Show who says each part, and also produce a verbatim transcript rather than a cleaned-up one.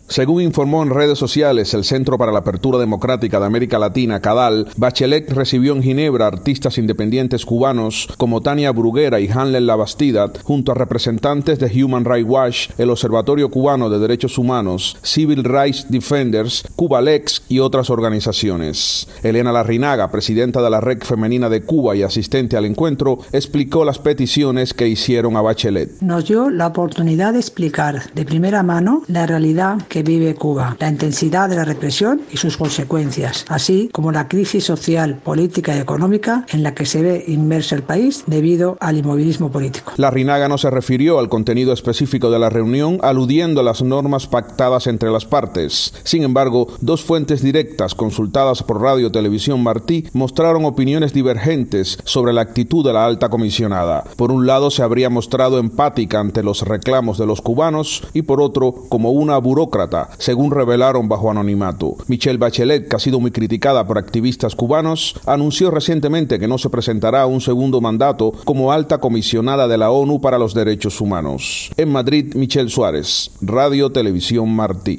Speaker 1: Según informó en redes sociales el Centro para la Apertura Democrática de América Latina, CADAL, Bachelet recibió en Ginebra artistas independientes cubanos como Tania Bruguera y Hanlen Labastida, junto a representantes de Human Rights Watch, el Observatorio Cubano de Derechos Humanos, Civil Rights Defenders, Cubalex y otras organizaciones. Elena Larrinaga, presidenta de la Red Femenina de Cuba y asistente al encuentro, explicó las peticiones que hicieron a Bachelet.
Speaker 2: Nos dio la oportunidad de explicar de primera mano la realidad que vive Cuba, la intensidad de la represión y sus consecuencias, así como la crisis social, política y económica en la que se ve inmerso el país debido al inmovilismo político.
Speaker 1: Larrinaga no se refirió al contenido específico de la reunión, aludiendo a las normas pactadas entre las partes. Sin embargo, dos fuentes directas consultadas por Radio Televisión Martí mostraron opiniones divergentes sobre la actitud de la alta comisionada. Por un lado, se habría mostrado empática ante los reclamos de los cubanos y por otro, como una burócrata, según revelaron bajo anonimato. Michelle Bachelet, que ha sido muy criticada por activistas cubanos, anunció recientemente que no se presentará a un segundo mandato como alta comisionada de la ONU para los Derechos Humanos. En Madrid, Michelle Suárez, Radio Televisión Martí.